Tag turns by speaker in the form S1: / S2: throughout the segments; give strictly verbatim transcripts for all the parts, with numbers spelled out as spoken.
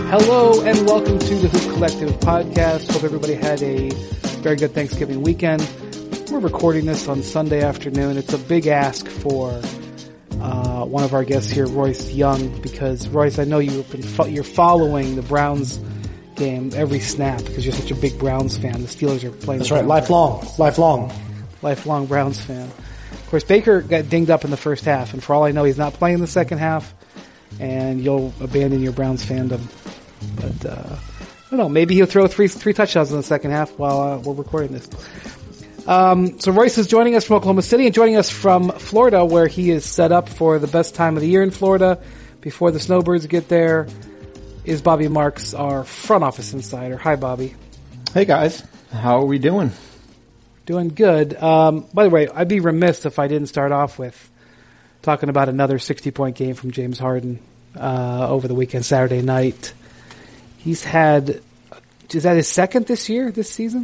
S1: Hello and welcome to the Hoop Collective podcast. Hope everybody had a very good Thanksgiving weekend. We're recording this on Sunday afternoon. It's a big ask for uh, one of our guests here, Royce Young, because Royce, I know you've been fo- you're following the Browns game every snap because you're such a big Browns fan. The Steelers are playing.
S2: That's right, lifelong, lifelong,
S1: lifelong Browns fan. Of course, Baker got dinged up in the first half, and for all I know, he's not playing in the second half. And you'll abandon your Browns fandom. But, uh, I don't know, maybe he'll throw three, three touchdowns in the second half while uh, we're recording this. Um, so Royce is joining us from Oklahoma City and joining us from Florida, where he is set up for the best time of the year in Florida before the snowbirds get there, is Bobby Marks, our front office insider. Hi, Bobby.
S3: Hey, guys. How are we doing?
S1: Doing good. Um, by the way, I'd be remiss if I didn't start off with talking about another sixty-point game from James Harden uh, over the weekend, Saturday night. He's had, is that his second this year, this season?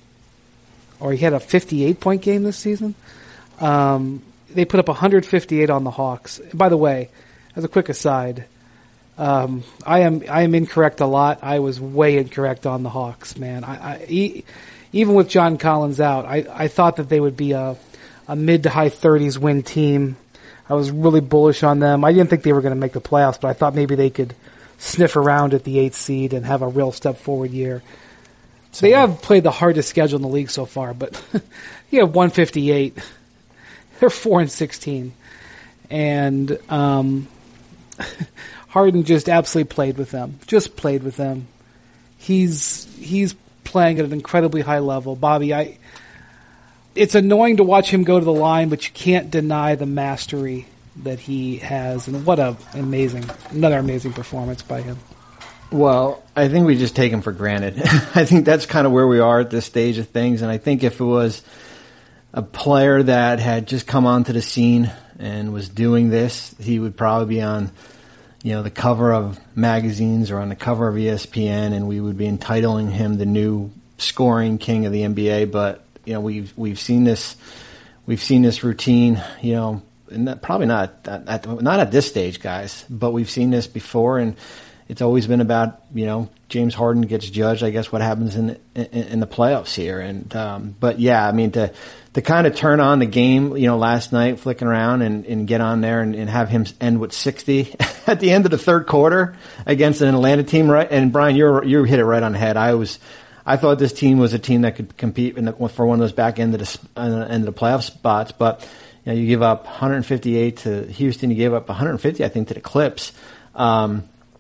S1: Or he had a fifty-eight point game this season? Um, they put up one hundred fifty-eight on the Hawks. And by the way, as a quick aside, um, I am I am incorrect a lot. I was way incorrect on the Hawks, man. I, I e- even with John Collins out, I, I thought that they would be a, a mid to high thirties win team. I was really bullish on them. I didn't think they were going to make the playoffs, but I thought maybe they could sniff around at the eighth seed and have a real step forward year. So they have played the hardest schedule in the league so far, but you have one fifty-eight. They're four and sixteen. And um, Harden just absolutely played with them. Just played with them. He's he's playing at an incredibly high level. Bobby, I it's annoying to watch him go to the line, but you can't deny the mastery that he has, and what a amazing, another amazing performance by him.
S3: Well, I think we just take him for granted. I think that's kind of where we are at this stage of things, and I think if it was a player that had just come onto the scene and was doing this, he would probably be on, you know, the cover of magazines or on the cover of E S P N, and we would be entitling him the new scoring king of the N B A. But you know, we've we've seen this, we've seen this routine, you know. Not, probably not at, at not at this stage, guys. But we've seen this before, and it's always been about, you know, James Harden gets judged. I guess what happens in in, in the playoffs here, and um, but yeah, I mean to to kind of turn on the game, you know, last night, flicking around and, and get on there and, and have him end with sixty at the end of the third quarter against an Atlanta team, right? And Brian, you you hit it right on the head. I was. I thought this team was a team that could compete in the, for one of those back end of the uh, end of the playoff spots, but. You know, you give up one hundred fifty-eight to Houston. You gave up one hundred fifty, I think, to the Clips. Um,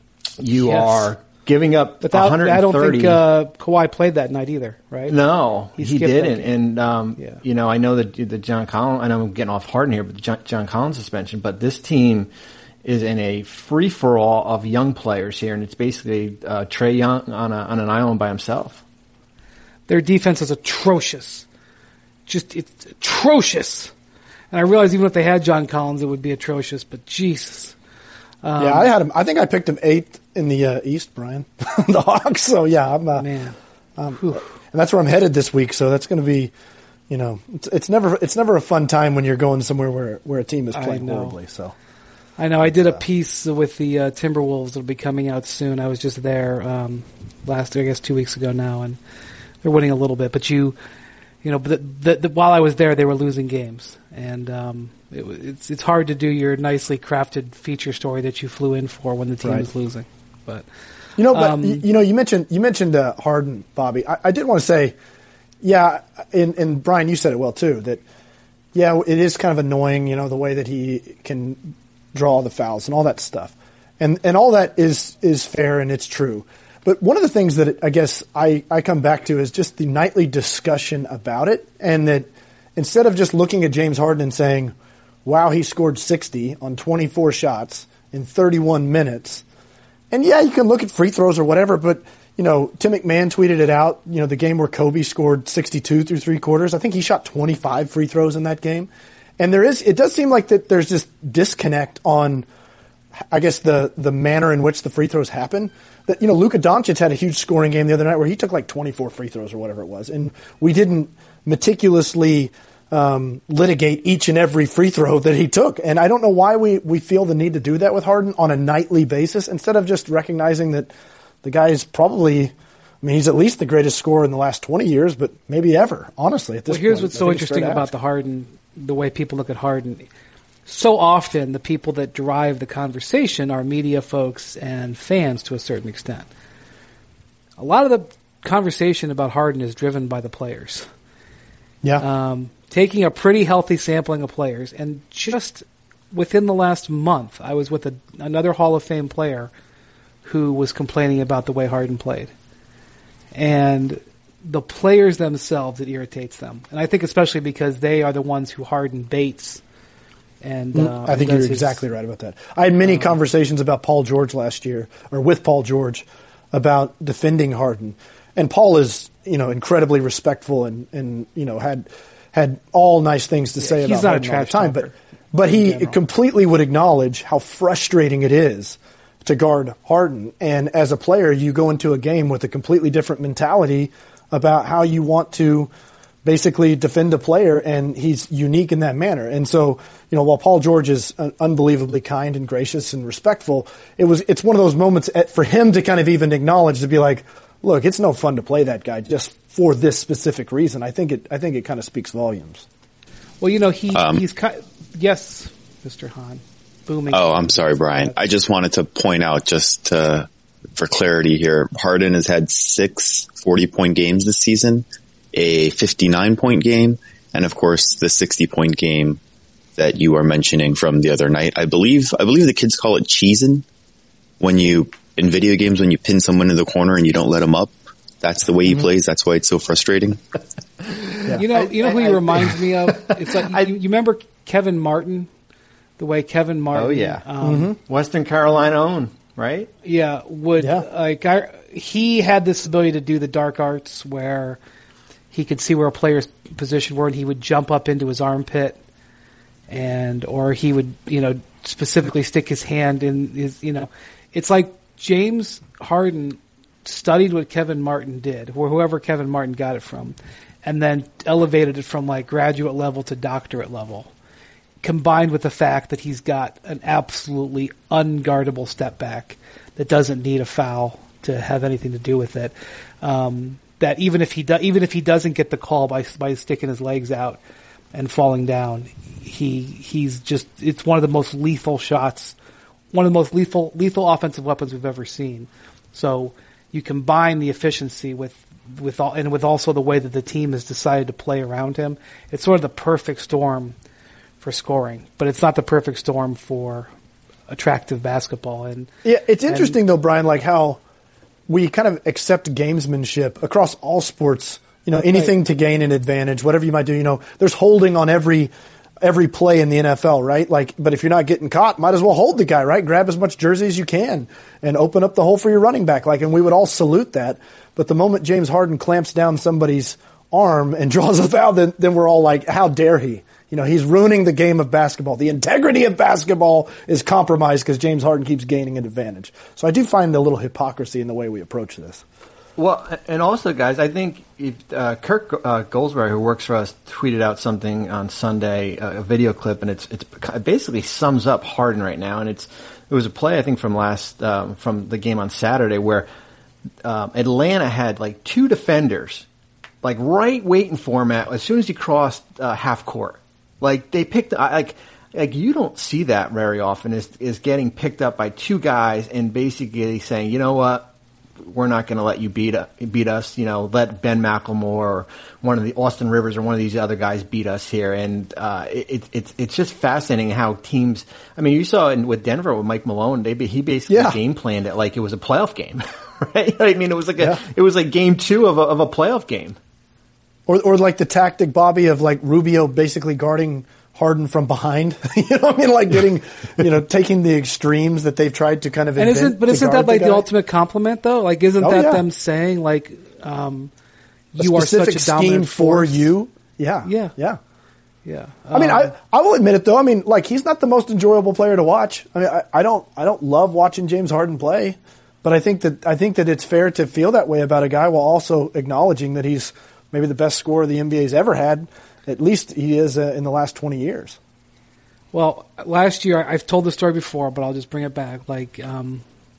S3: you yes. are giving up
S1: but that,
S3: one hundred thirty.
S1: I don't think uh, Kawhi played that night either, right?
S3: No, he, he didn't. And um,
S1: yeah.
S3: you know, I know that the John Collins. I know I'm getting off Harden here, but the John, John Collins suspension. But this team is in a free for all of young players here, and it's basically uh, Trae Young on a, on an island by himself.
S1: Their defense is atrocious. Just it's atrocious. And I realize even if they had John Collins, it would be atrocious. But Jesus,
S2: um, yeah, I had him. I think I picked him eighth in the uh, East, Brian, the Hawks. So yeah, I'm uh,
S1: man,
S2: um, and that's where I'm headed this week. So that's going to be, you know, it's, it's never it's never a fun time when you're going somewhere where where a team is playing horribly. So
S1: I know I did a piece with the uh, Timberwolves that'll be coming out soon. I was just there um, last, I guess, two weeks ago now, and they're winning a little bit, but you. You know, but the, the, while I was there, they were losing games, and um, it, it's it's hard to do your nicely crafted feature story that you flew in for when the team
S2: right.
S1: is losing. But
S2: you know, but
S1: um,
S2: you know, you mentioned you mentioned uh, Harden, Bobby. I, I did want to say, yeah, and, and Brian, you said it well too. That yeah, it is kind of annoying, you know, the way that he can draw the fouls and all that stuff, and and all that is is fair and it's true. But one of the things that I guess I, I come back to is just the nightly discussion about it, and that instead of just looking at James Harden and saying, wow, he scored sixty on twenty-four shots in thirty-one minutes. And yeah, you can look at free throws or whatever, but, you know, Tim McMahon tweeted it out, you know, the game where Kobe scored sixty-two through three quarters. I think he shot twenty-five free throws in that game. And there is, it does seem like that there's just disconnect on, I guess, the, the manner in which the free throws happen. That, you know, Luka Doncic had a huge scoring game the other night where he took like twenty-four free throws or whatever it was. And we didn't meticulously um, litigate each and every free throw that he took. And I don't know why we, we feel the need to do that with Harden on a nightly basis instead of just recognizing that The guy is probably, I mean, he's at least the greatest scorer in the last twenty years, but maybe ever, honestly, at this
S1: well, here's
S2: point.
S1: what's so interesting about the Harden, the way people look at Harden. So often the people that drive the conversation are media folks and fans to a certain extent. A lot of the conversation about Harden is driven by the players.
S2: Yeah.
S1: Um, taking a pretty healthy sampling of players, and just within the last month, I was with a, another Hall of Fame player who was complaining about the way Harden played. And the players themselves, it irritates them. And I think especially because they are the ones who Harden baits. And uh,
S2: I think you're
S1: his,
S2: exactly right about that. I had many uh, conversations about Paul George last year, or with Paul George, about defending Harden. And Paul is, you know, incredibly respectful and, and you know, had had all nice things to
S1: yeah,
S2: say about Harden all the time. But, but he
S1: general.
S2: completely would acknowledge how frustrating it is to guard Harden. And as a player, you go into a game with a completely different mentality about how you want to basically defend a player, and he's unique in that manner. And so, you know, while Paul George is unbelievably kind and gracious and respectful, it was it's one of those moments for him to kind of even acknowledge, to be like, look, it's no fun to play that guy just for this specific reason. I think it I think it kind of speaks volumes.
S1: Well, you know, he
S4: um,
S1: he's kind yes, Mister Hahn. Booming.
S4: Oh, I'm sorry, Brian. I just wanted to point out, just to, for clarity here, Harden has had six forty-point games this season, a fifty-nine-point game, and of course the sixty-point game that you are mentioning from the other night. I believe I believe the kids call it cheesing. When you, in video games, when you pin someone in the corner and you don't let them up, that's the way he mm-hmm. plays. That's why it's so frustrating.
S1: yeah. You know, you know who he reminds me of? It's like you, you remember Kevin Martin, the way Kevin Martin.
S3: Oh yeah,
S1: um,
S3: mm-hmm. Western Carolina own, right?
S1: Yeah, would
S2: yeah.
S1: like I, he had this ability to do the dark arts where he could see where a player's position were, and he would jump up into his armpit, and or he would, you know, specifically stick his hand in his, you know, it's like James Harden studied what Kevin Martin did, or whoever Kevin Martin got it from, and then elevated it from like graduate level to doctorate level, combined with the fact that he's got an absolutely unguardable step back that doesn't need a foul to have anything to do with it. Um, that even if he do, even if he doesn't get the call by by sticking his legs out and falling down, he he's just it's one of the most lethal shots, one of the most lethal lethal offensive weapons we've ever seen. So you combine the efficiency with with all, and with also the way that the team has decided to play around him. It's sort of the perfect storm for scoring, but it's not the perfect storm for attractive basketball. And
S2: yeah, it's interesting
S1: and,
S2: though, Brian, like how we kind of accept gamesmanship across all sports. You know, anything right. to gain an advantage, whatever you might do. You know, there's holding on every every play in the N F L, right? Like, but if you're not getting caught, might as well hold the guy, right? Grab as much jersey as you can and open up the hole for your running back. Like, and we would all salute that. But the moment James Harden clamps down somebody's arm and draws a foul, then then we're all like, how dare he? You know, he's ruining the game of basketball. The integrity of basketball is compromised because James Harden keeps gaining an advantage. So I do find a little hypocrisy in the way we approach this.
S3: Well, and also, guys, I think if, uh, Kirk uh, Goldsberry, who works for us, tweeted out something on Sunday, uh, a video clip, and it's it's it basically sums up Harden right now. And it's it was a play I think from last um, from the game on Saturday where um, Atlanta had like two defenders, like right waiting for him at as soon as he crossed uh, half court. Like they picked like like you don't see that very often is is getting picked up by two guys and basically saying, you know what, we're not going to let you beat uh, beat us. You know, let Ben McLemore or one of the Austin Rivers or one of these other guys beat us here. And uh, it, it's it's just fascinating how teams. I mean, you saw in, with Denver with Mike Malone, they he basically
S2: yeah.
S3: game planned it like it was a playoff game, right? I mean, it was like a
S2: yeah.
S3: it was like game two of a, of a playoff game.
S2: Or, or like the tactic, Bobby, of like Rubio basically guarding Harden from behind. You know what I mean? Like getting, you know, taking the extremes that they've tried to kind of
S1: and
S2: invent.
S1: Isn't, but isn't that like the, the ultimate compliment, though? Like, isn't
S2: oh,
S1: that
S2: yeah.
S1: them saying, like, um,
S2: a
S1: you are such a dominant
S2: scheme for
S1: force?
S2: you? Yeah.
S1: Yeah.
S2: Yeah.
S1: Yeah.
S2: I mean, I, I will admit it, though. I mean, like, he's not the most enjoyable player to watch. I mean, I, I don't I don't love watching James Harden play, but I think that I think that it's fair to feel that way about a guy while also acknowledging that he's maybe the best scorer the N B A's ever had. At least he is uh, in the last twenty years.
S1: Well, last year, I've told the story before, but I'll just bring it back. Like, um,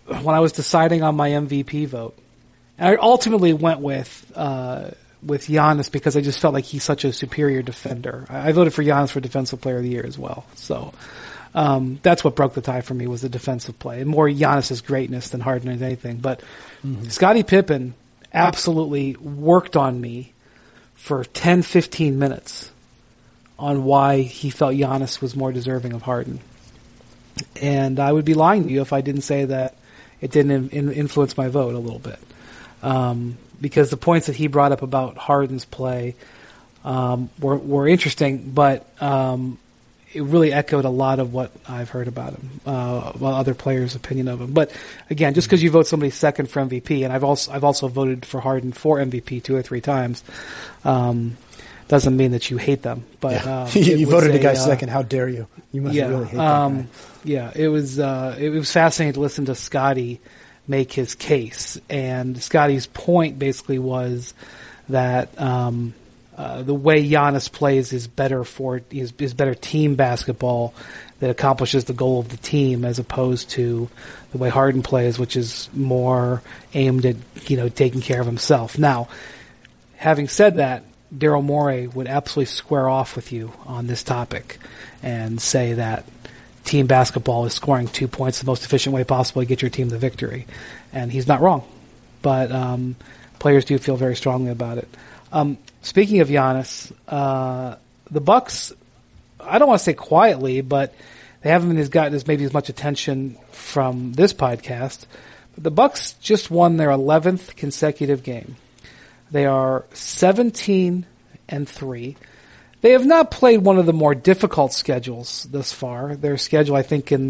S1: when I was deciding on my M V P vote, and I ultimately went with uh, with Giannis because I just felt like he's such a superior defender. I, I voted for Giannis for Defensive Player of the Year as well. So um, that's what broke the tie for me was the defensive play, and more Giannis's greatness than Harden or anything. But mm-hmm. Scottie Pippen absolutely worked on me for ten, fifteen minutes on why he felt Giannis was more deserving of Harden. And I would be lying to you if I didn't say that it didn't in, influence my vote a little bit. Um, because the points that he brought up about Harden's play um, were, were interesting, but um, it really echoed a lot of what I've heard about him, uh, well, other players' opinion of him. But again, just because you vote somebody second for M V P, and I've also I've also voted for Harden for M V P two or three times, um, doesn't mean that you hate them. But
S2: yeah.
S1: um,
S2: you voted a guy
S1: uh,
S2: second. How dare you? You must
S1: yeah,
S2: really hate
S1: um,
S2: that guy.
S1: Yeah, it was uh, it was fascinating to listen to Scottie make his case, and Scottie's point basically was that um, uh, the way Giannis plays is better for is, is better team basketball that accomplishes the goal of the team, as opposed to the way Harden plays, which is more aimed at you know taking care of himself. Now, having said that, Daryl Morey would absolutely square off with you on this topic and say that team basketball is scoring two points the most efficient way possible to get your team the victory. And he's not wrong. But um, players do feel very strongly about it. Um, speaking of Giannis, uh, the Bucks, I don't want to say quietly, but they haven't as gotten as maybe as much attention from this podcast. But the Bucks just won their eleventh consecutive game. They are seventeen and three. They have not played one of the more difficult schedules thus far. Their schedule, I think, in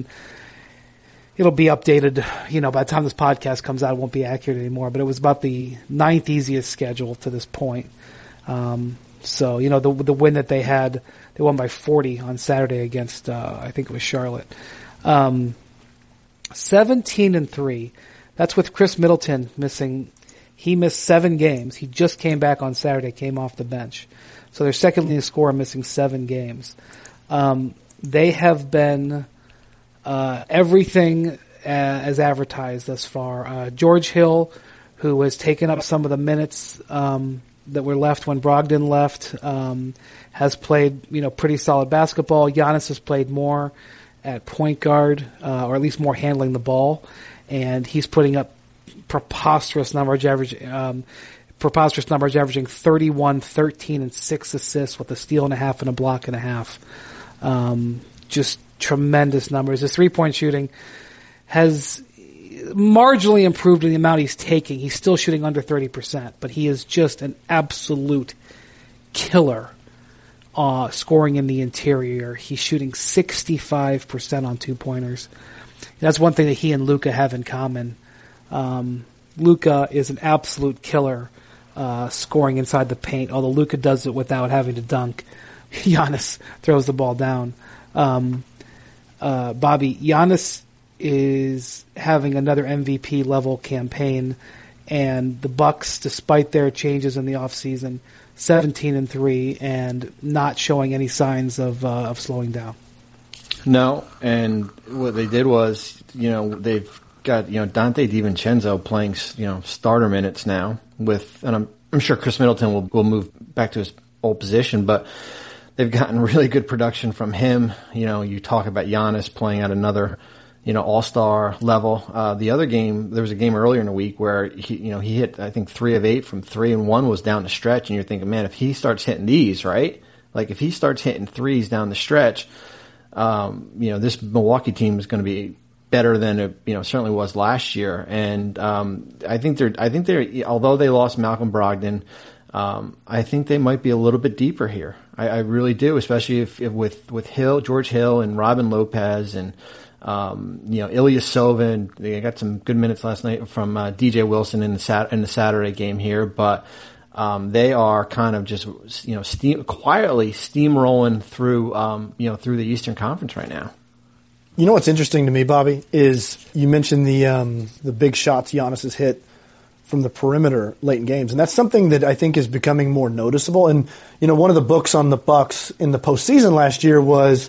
S1: it'll be updated. You know, by the time this podcast comes out, it won't be accurate anymore. But it was about the ninth easiest schedule to this point. Um, so, you know, the the win that they had, they won by forty on Saturday against, uh, I think it was Charlotte. Um, seventeen and three. That's with Chris Middleton missing. He missed seven games. He just came back on Saturday, came off the bench. So their second leading scorer missing seven games. Um, they have been uh, everything uh, as advertised thus far. Uh, George Hill, who has taken up some of the minutes um, that were left when Brogdon left, um, has played you know pretty solid basketball. Giannis has played more at point guard, uh, or at least more handling the ball, and he's putting up preposterous numbers, average, um, preposterous numbers, averaging thirty-one, thirteen, and six assists with a steal and a half and a block and a half. Um, just tremendous numbers. His three-point shooting has marginally improved in the amount he's taking. He's still shooting under thirty percent, but he is just an absolute killer, uh, scoring in the interior. He's shooting sixty-five percent on two-pointers. That's one thing that he and Luka have in common. Um, Luka is an absolute killer, uh, scoring inside the paint, although Luka does it without having to dunk. Giannis throws the ball down. Um, uh, Bobby, Giannis is having another M V P level campaign, and the Bucks, despite their changes in the offseason, seventeen and three and not showing any signs of, uh, of slowing down.
S3: No, and what they did was, you know, they've got, you know, Dante DiVincenzo playing, you know, starter minutes now with, and I'm, I'm sure Chris Middleton will, will move back to his old position, but they've gotten really good production from him. You know, you talk about Giannis playing at another, you know, all-star level. Uh, the other game, there was a game earlier in the week where he, you know, he hit, I think, three of eight from three, and one was down the stretch, and you're thinking, man, if he starts hitting these, right? Like, if he starts hitting threes down the stretch, um, you know, this Milwaukee team is going to be better than it, you know, certainly was last year. And, um, I think they're, I think they're, although they lost Malcolm Brogdon, um, I think they might be a little bit deeper here. I, I really do, especially if, if with, with Hill, George Hill and Robin Lopez and, um, you know, Ilyasova, and they got some good minutes last night from, uh, D J Wilson in the Sat, in the Saturday game here, but, um, they are kind of just, you know, steam, quietly steamrolling through, um, you know, through the Eastern Conference right now.
S2: You know what's interesting to me, Bobby, is you mentioned the um, the big shots Giannis has hit from the perimeter late in games, and that's something that I think is becoming more noticeable. And you know, one of the books on the Bucks in the postseason last year was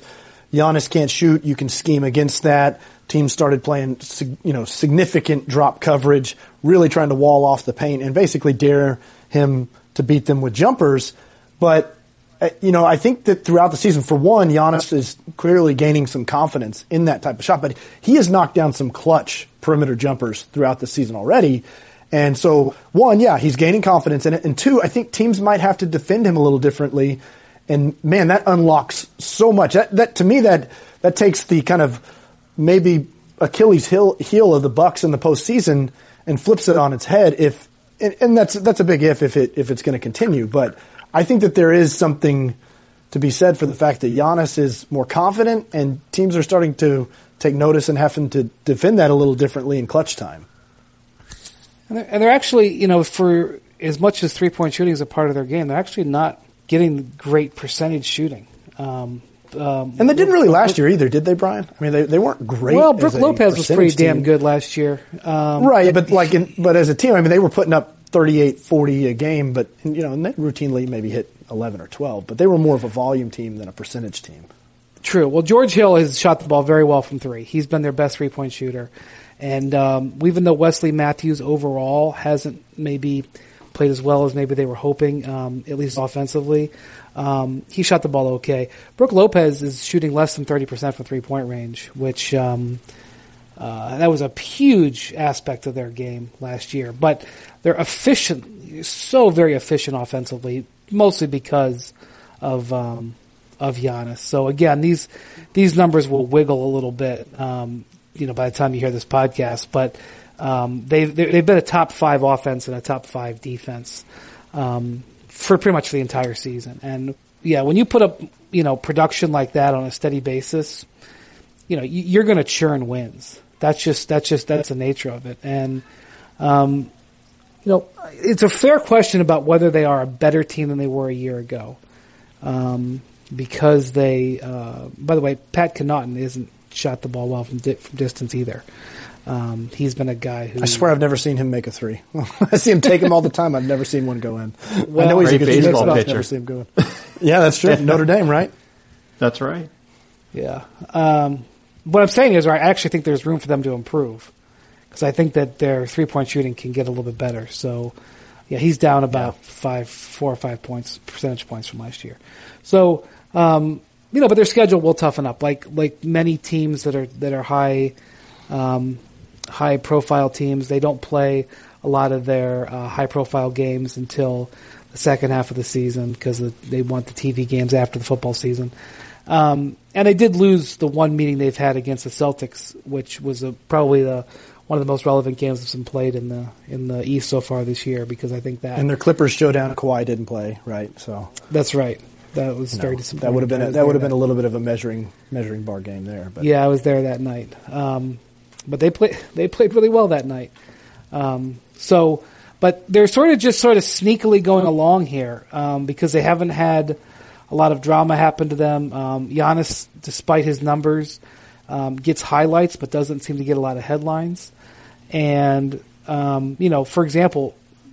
S2: Giannis can't shoot, you can scheme against that. Teams started playing, you know, significant drop coverage, really trying to wall off the paint and basically dare him to beat them with jumpers. But, you know, I think that throughout the season, for one, Giannis is clearly gaining some confidence in that type of shot. But he has knocked down some clutch perimeter jumpers throughout the season already. And so, one, yeah, he's gaining confidence in it. And two, I think teams might have to defend him a little differently. And, man, that unlocks so much. That, that to me, that that takes the kind of maybe Achilles heel, heel of the Bucks in the postseason and flips it on its head. If and, and that's that's a big if if it if it's going to continue. But I think that there is something to be said for the fact that Giannis is more confident, and teams are starting to take notice and having to defend that a little differently in clutch time.
S1: And they're, and they're actually, you know, for as much as three point shooting is a part of their game, they're actually not getting great percentage shooting. Um, Um,
S2: and they didn't really last year either, did they, Brian? I mean, they they weren't great.
S1: Well, Brook Lopez was pretty
S2: team.
S1: damn good last year, um,
S2: right? But like, in, but as a team, I mean, they were putting up thirty-eight, forty a game, but you know, and they routinely maybe hit eleven or twelve. But they were more of a volume team than a percentage team.
S1: True. Well, George Hill has shot the ball very well from three. He's been their best three point shooter, and um, even though Wesley Matthews overall hasn't maybe played as well as maybe they were hoping, um, at least offensively. Um, he shot the ball okay. Brook Lopez is shooting less than thirty percent from three-point range, which um, uh, that was a huge aspect of their game last year. But they're efficient, so very efficient offensively, mostly because of um, of Giannis. So again, these these numbers will wiggle a little bit, um, you know, by the time you hear this podcast. But um, they've they've been a top five offense and a top five defense. Um, for pretty much the entire season. And yeah, when you put up, you know, production like that on a steady basis, you know, you're going to churn wins. That's just, that's just, that's the nature of it. And, um, you know, it's a fair question about whether they are a better team than they were a year ago. Um, because they, uh, by the way, Pat Connaughton isn't shot the ball well from, di- from distance either. Um, he's been a guy who...
S2: I swear I've never seen him make a three. I see him take them all the time. I've never seen one go in.
S3: Well,
S2: I know he's a good
S3: baseball
S2: pitcher.
S3: pitcher.
S2: I've never seen him go in. Yeah, that's true. Notre Dame, right?
S3: That's right.
S1: Yeah. Um, what I'm saying is I actually think there's room for them to improve because I think that their three-point shooting can get a little bit better. So, yeah, he's down about yeah. five, four or five points, percentage points from last year. So, um, you know, but their schedule will toughen up. Like like many teams that are that are high... Um, high-profile teams, they don't play a lot of their uh, high-profile games until the second half of the season because they want the T V games after the football season. Um, and they did lose the one meeting they've had against the Celtics, which was a, probably the one of the most relevant games that's been played in the in the East so far this year because I think that...
S2: And their Clippers showdown, Kawhi didn't play, right? So
S1: that's right. That was no, very disappointing.
S2: That would have been a, that would have been a little bit of a measuring measuring bar game there. But.
S1: Yeah, I was there that night. Um, But they play, they played really well that night. Um, so, but they're sort of just sort of sneakily going along here, um, because they haven't had a lot of drama happen to them. Um, Giannis, despite his numbers, um, gets highlights, but doesn't seem to get a lot of headlines. And, um, you know, for example,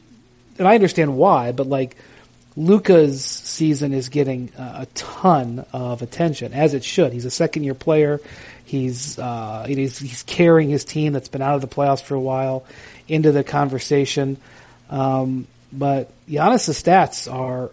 S1: and I understand why, but like Luka's season is getting uh, a ton of attention, as it should. He's a second year player. He's, uh, he's, he's carrying his team that's been out of the playoffs for a while into the conversation. Um, but Giannis' stats are,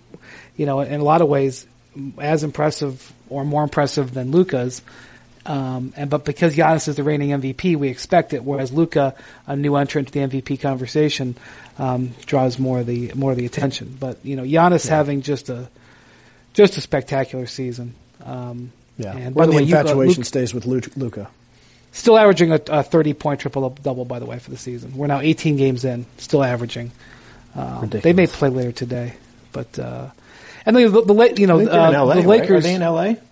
S1: you know, in a lot of ways as impressive or more impressive than Luka's. Um, and, but because Giannis is the reigning M V P, we expect it, whereas Luka, a new entrant to the M V P conversation, um, draws more of the, more of the attention. But, you know, Giannis yeah. having just a, just a spectacular season. Um,
S2: Yeah,
S1: and
S2: by
S1: by the,
S2: the
S1: way,
S2: infatuation
S1: Luka,
S2: stays with Luka.
S1: Still averaging a, a thirty-point triple-double, by the way, for the season. We're now eighteen games in, still averaging. Um, they may play later today, but uh, and the, the, the you know uh,
S3: in L A,
S1: the Lakers.
S3: Right? Are they in L A?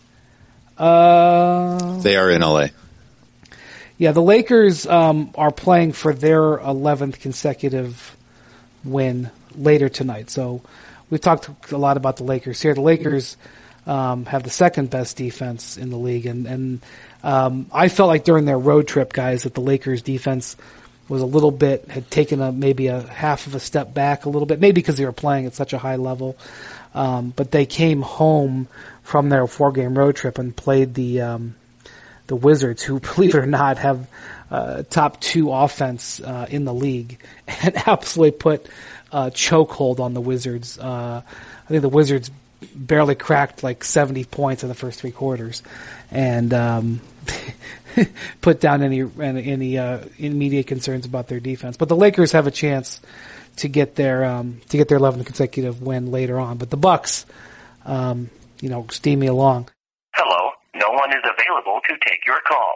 S1: Uh,
S4: they are in L A.
S1: Yeah, the Lakers um, are playing for their eleventh consecutive win later tonight. So we've talked a lot about the Lakers here. The Lakers. Um, have the second best defense in the league, and, and um, I felt like during their road trip, guys, that the Lakers defense was a little bit, had taken a maybe a half of a step back a little bit, maybe because they were playing at such a high level. Um, but they came home from their four-game road trip and played the um, the Wizards, who, believe it or not, have uh, top two offense uh, in the league, and absolutely put a chokehold on the Wizards. Uh, I think the Wizards barely cracked like seventy points in the first three quarters, and um, put down any any uh, immediate concerns about their defense. But the Lakers have a chance to get their um, to get their eleventh consecutive win later on. But the Bucks, um, you know, steam me along.
S5: Hello, no one is available to take your call.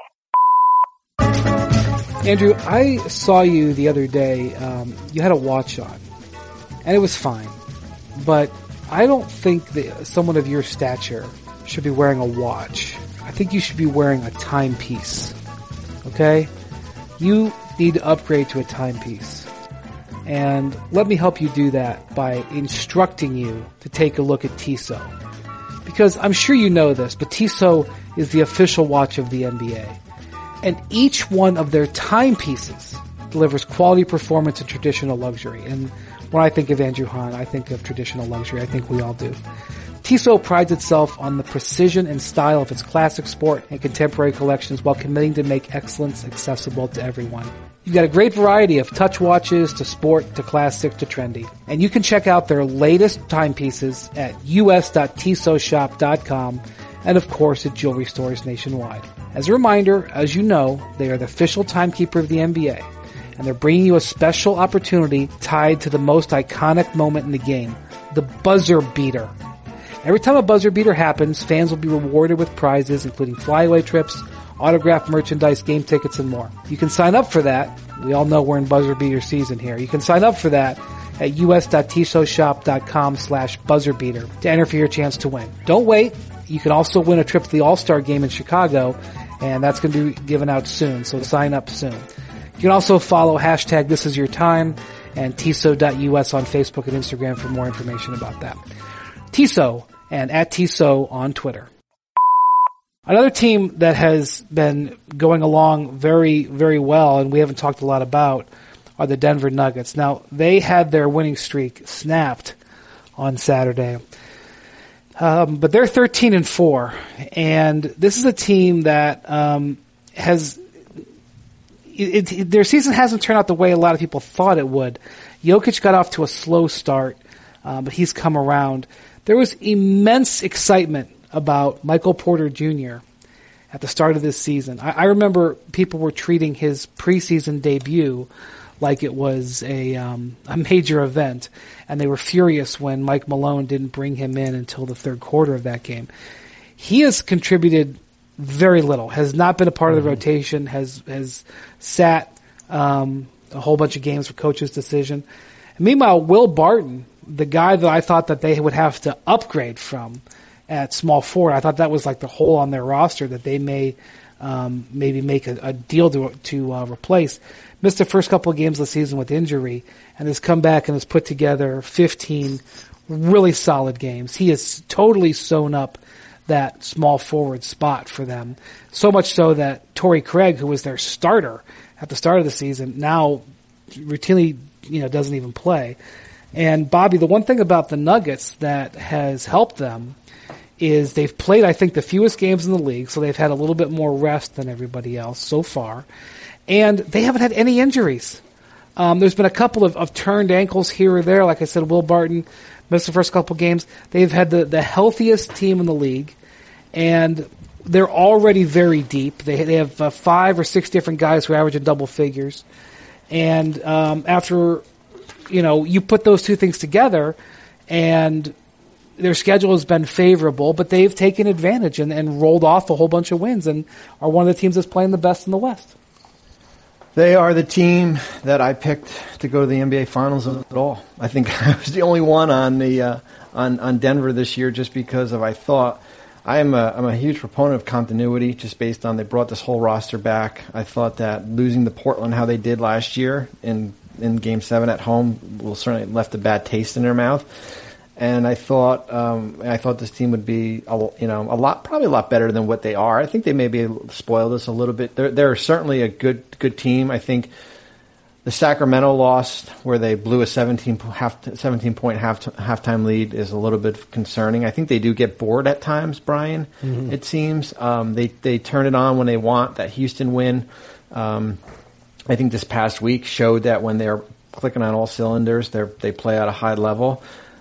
S1: Andrew, I saw you the other day. Um, you had a watch on, and it was fine. But I don't think that someone of your stature should be wearing a watch. I think you should be wearing a timepiece. Okay? You need to upgrade to a timepiece. And let me help you do that by instructing you to take a look at Tissot. Because I'm sure you know this, but Tissot is the official watch of the N B A. And each one of their timepieces delivers quality performance and traditional luxury. And when I think of Andrew Hahn, I think of traditional luxury. I think we all do. Tissot prides itself on the precision and style of its classic, sport, and contemporary collections while committing to make excellence accessible to everyone. You've got a great variety of touch watches to sport to classic to trendy. And you can check out their latest timepieces at u s dot tissot shop dot com and, of course, at jewelry stores nationwide. As a reminder, as you know, they are the official timekeeper of the N B A, and they're bringing you a special opportunity tied to the most iconic moment in the game, the buzzer beater. Every time a buzzer beater happens, fans will be rewarded with prizes, including flyaway trips, autographed merchandise, game tickets, and more. You can sign up for that. We all know we're in buzzer beater season here. You can sign up for that at u s dot tissot shop dot com slash buzzer beater to enter for your chance to win. Don't wait. You can also win a trip to the All-Star game in Chicago, and that's going to be given out soon, so sign up soon. You can also follow hashtag This Is Your Time and Tissot dot U S on Facebook and Instagram for more information about that. Tissot and at Tissot on Twitter. Another team that has been going along very, very well, and we haven't talked a lot about, are the Denver Nuggets. Now, they had their winning streak snapped on Saturday. Um, but they're thirteen and four, and this is a team that um, has it, it, their season hasn't turned out the way a lot of people thought it would. Jokic got off to a slow start, um, but he's come around. There was immense excitement about Michael Porter Junior at the start of this season. I, I remember people were treating his preseason debut like it was a um, a major event, and they were furious when Mike Malone didn't bring him in until the third quarter of that game. He has contributed very little, has not been a part mm-hmm. of the rotation, has has sat um, a whole bunch of games for coach's decision. And meanwhile, Will Barton, the guy that I thought that they would have to upgrade from at small forward, I thought that was like the hole on their roster that they may um, maybe make a, a deal to to uh, replace. Missed the first couple of games of the season with injury, and has come back and has put together fifteen really solid games. He has totally sewn up that small forward spot for them. So much so that Torrey Craig, who was their starter at the start of the season, now routinely, you know, doesn't even play. And Bobby, the one thing about the Nuggets that has helped them is they've played, I think, the fewest games in the league, so they've had a little bit more rest than everybody else so far. And they haven't had any injuries. Um, there's been a couple of, of turned ankles here or there. Like I said, Will Barton missed the first couple games. They've had the, the healthiest team in the league, and they're already very deep. They they have uh, five or six different guys who average in double figures. And um, after, you know, you put those two things together, and their schedule has been favorable, but they've taken advantage and, and rolled off a whole bunch of wins and are one of the teams that's playing the best in the West.
S3: They are the team that I picked to go to the N B A Finals at all. I think I was the only one on the uh, on on Denver this year, just because of I thought I am a I'm a huge proponent of continuity, just based on they brought this whole roster back. I thought that losing to Portland how they did last year in in Game Seven at home will certainly left a bad taste in their mouth. And I thought, um, I thought this team would be, a, you know, a lot, probably a lot better than what they are. I think they maybe spoiled us a little bit. They're, they're certainly a good, good team. I think The Sacramento loss, where they blew a seventeen, half, seventeen point half, halftime lead, is a little bit concerning. I think they do get bored at times, Brian, mm-hmm. it seems. Um, they, they turn it on when they want. That Houston win, um, I think this past week showed that when they're clicking on all cylinders, they they play at a high level.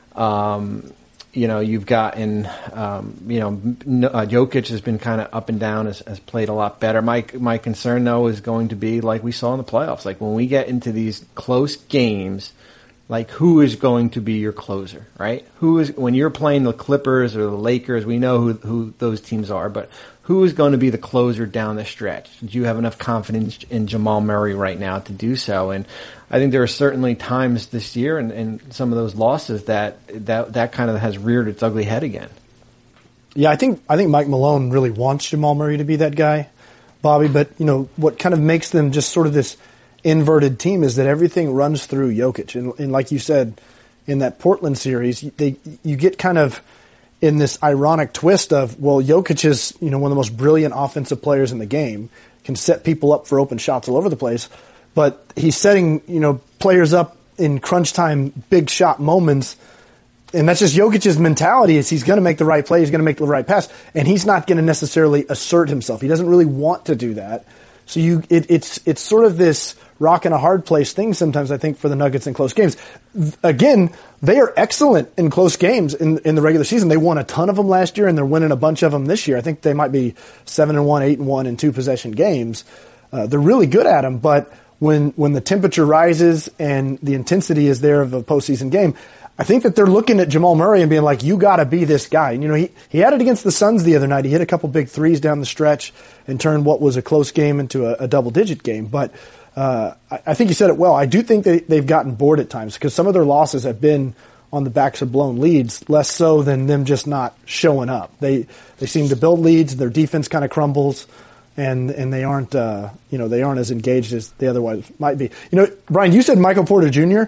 S3: Um, you know, you've gotten, um, you know, uh, Jokic has been kind of up and down, has, has played a lot better. My, my concern though is going to be like we saw in the playoffs. Like when we get into these close games, like who is going to be your closer, right? Who is, when you're playing the Clippers or the Lakers, we know who, who those teams are, but who is going to be the closer down the stretch? Do you have enough confidence in Jamal Murray right now to do so? And I think there are certainly times this year and, and some of those losses that, that, that kind of has reared its ugly head again.
S2: Yeah, I think, I think Mike Malone really wants Jamal Murray to be that guy, Bobby, but you know, what kind of makes them just sort of this inverted team is that everything runs through Jokic. And, and like you said, in that Portland series, they, you get kind of in this ironic twist of, well, Jokic is, you know, one of the most brilliant offensive players in the game, can set people up for open shots all over the place, but he's setting, you know, players up in crunch time, big shot moments. And that's just Jokic's mentality is he's going to make the right play. He's going to make the right pass, and he's not going to necessarily assert himself. He doesn't really want to do that. So you, it, it's, it's sort of this rock and a hard place thing sometimes, I think, for the Nuggets in close games. Again, they are excellent in close games in, in the regular season. They won a ton of them last year, and they're winning a bunch of them this year. I think they might be seven and one, eight and one in two possession games. Uh, they're really good at them, but when, when the temperature rises and the intensity is there of a postseason game, I think that they're looking at Jamal Murray and being like, you gotta be this guy. And, you know, he, he had it against the Suns the other night. He hit a couple big threes down the stretch and turned what was a close game into a, a double digit game. But, uh, I, I think you said it well. I do think they, they've gotten bored at times because some of their losses have been on the backs of blown leads, less so than them just not showing up. They, they seem to build leads. Their defense kind of crumbles. And, and they aren't, uh, you know, they aren't as engaged as they otherwise might be. You know, Brian, you said Michael Porter Junior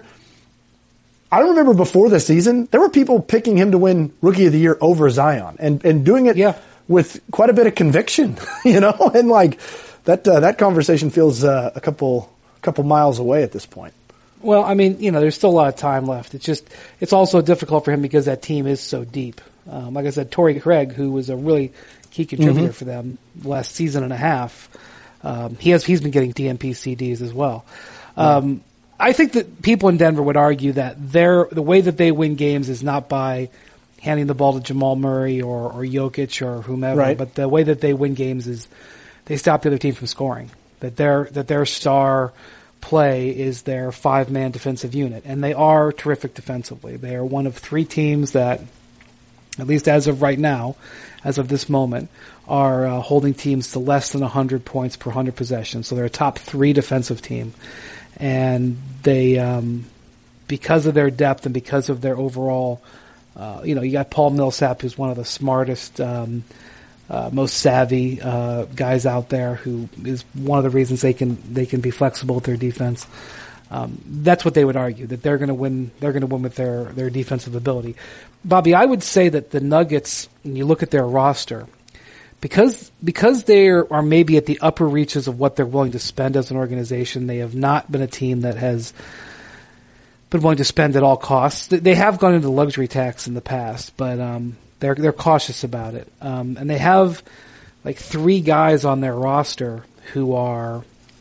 S2: I remember before the season, there were people picking him to win Rookie of the Year over Zion and, and doing it
S1: yeah.
S2: with quite a bit of conviction, you know, and like that, uh, that conversation feels, uh, a couple, couple miles away at this point.
S1: Well, I mean, you know, there's still a lot of time left. It's just, it's also difficult for him because that team is so deep. Um, like I said, Torrey Craig, who was a really key contributor mm-hmm. for them last season and a half, um, he has, he's been getting D M P C Ds as well. Um, yeah. I think that people in Denver would argue that their the way that they win games is not by handing the ball to Jamal Murray or, or Jokic or whomever,
S2: right.
S1: but the way that they win games is they stop the other team from scoring. That their that their star play is their five-man defensive unit, and they are terrific defensively. They are one of three teams that, at least as of right now, as of this moment, are uh, holding teams to less than one hundred points per one hundred possessions. So they're a top three defensive team. And they, um, because of their depth and because of their overall, uh, you know, you got Paul Millsap, who's one of the smartest, um, uh, most savvy, uh, guys out there, who is one of the reasons they can, they can be flexible with their defense. Um, that's what they would argue, that they're gonna win, they're gonna win with their, their defensive ability. Bobby, I would say that the Nuggets, when you look at their roster, Because because they are maybe at the upper reaches of what they're willing to spend as an organization, they have not been a team that has been willing to spend at all costs. They have gone into luxury tax in the past, but um, they're they're cautious about it. Um, and they have like three guys on their roster who are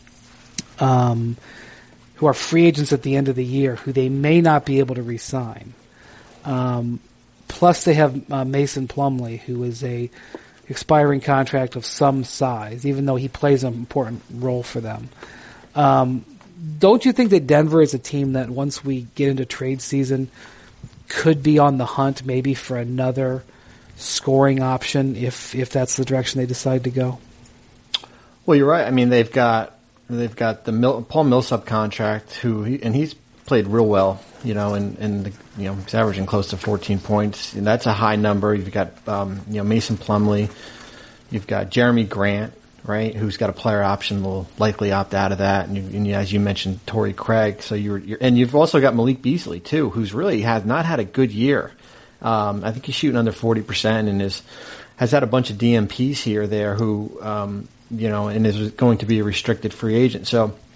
S1: um, who are free agents at the end of the year, who they may not be able to re-sign. Um, plus, they have uh, Mason Plumlee, who is a expiring contract of some size, even though he plays an important role for them. Um, don't you think that Denver is a team that once we get into trade season could be on the hunt maybe for another scoring option if if that's the direction they decide to go?
S3: Well, you're right. I mean, they've got they've got the Mil- Paul Millsap contract, who he, and he's played real well. You know, and, and the, you know, he's averaging close to fourteen points, and that's a high number. You've got, um, you know, Mason Plumlee. You've got Jeremy Grant, right, who's got a player option, will likely opt out of that. And, you, and as you mentioned, Torrey Craig. So you're, you're, and you've also got Malik Beasley too, who's really has not had a good year. Um, I think he's shooting under forty percent and is, has had a bunch of D M Ps here, there, who, um, you know, and is going to be a restricted free agent. So,